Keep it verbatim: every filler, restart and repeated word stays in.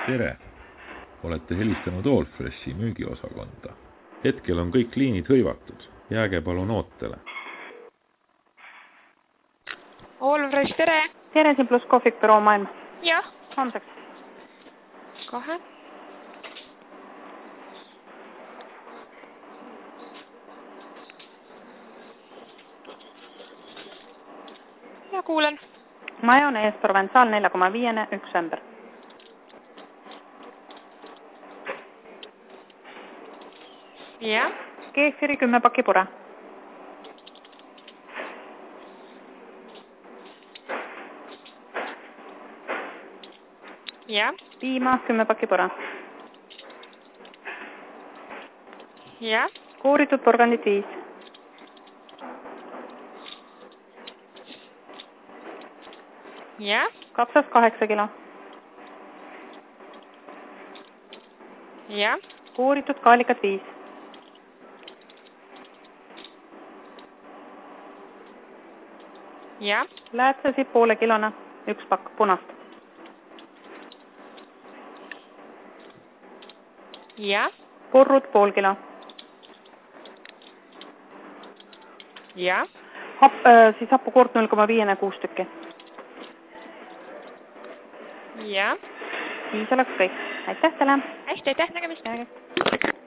Tere! Olete helistanud Allfreshi müügiosakonda. Hetkel on kõik liinid hõivatud. Jääge palun ootele. Allfresh, tere! Tere, siin pluss kohvik büroo maailm. Jah. Homseks. Kohe. Ja kuulen. Majonees Provençal neljä koma viisi, üks ämber. Jah. Keefiri kümme pakki pure. Jah. Piima kümme pakki pure. Jah. Kuuritud porgandit viis. Jah. Kapsas kaheksa kilo. Jah. Kuuritud kaalikat viis. Jah. Läätsesi poole kilona, üks pakk punast. Jah. Purrud pool kilo. Jah. Hap, äh, siis hapukoort null koma viis, kuus tükki. Jah. Siis oleks kõik. Aitäh teile! Hästi, aitäh nägemist!